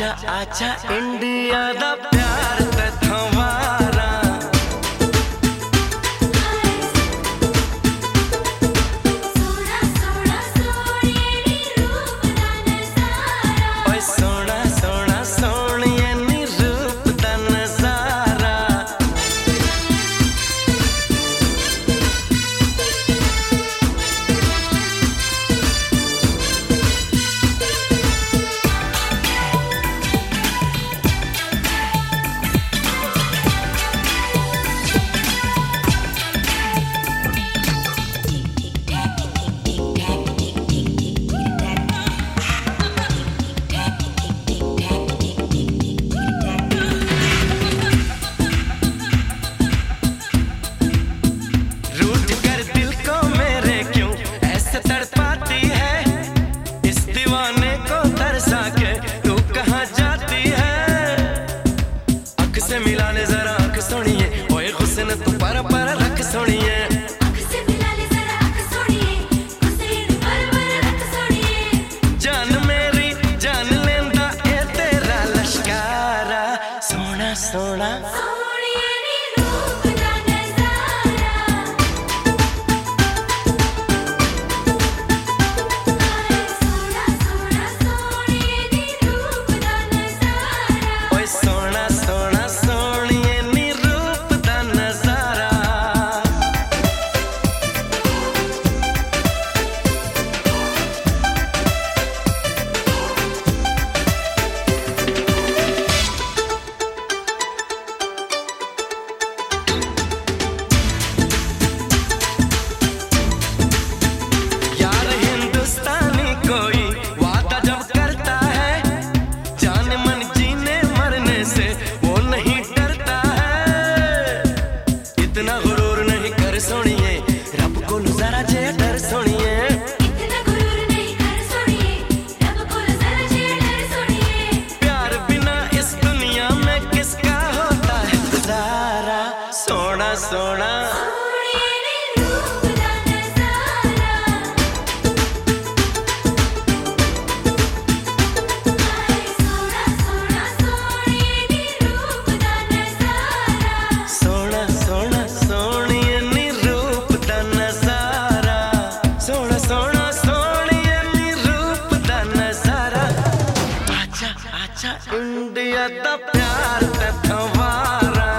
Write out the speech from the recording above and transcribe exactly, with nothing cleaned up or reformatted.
आजा आजा इंडिया दा प्यार ते थवारा मिलाने जरा आँख सोनिए, ओए हुस्न तू पर पर रख सोनिए। आँख से मिला ले जरा आँख सोनिए, हुस्न पर पर रख सोनिए। जान मेरी जान लेंदा ए तेरा लश्कारा, सोना सोना सोनिए नी रूप दा नजारा। सोना सोना सोनिए नी रूप दा नजारा। ओए सोना सोना सोनिए रब को जरा जे डर सोनिए, इतना गुरूर नहीं कर सोनिए, रब को जरा जे डर सोनिए। प्यार बिना इस दुनिया में किसका होता है गुजारा, सोना सोना सोनिए नी रूप दा नजारा। सोना सोना सोनिए नी रूप दा नजारा। सोना सोना सोनिए नी रूप दा नजारा। सोना सोना सोनिए नी रूप दा नजारा। आजा आजा इंडिया दा प्यार ते थवारा।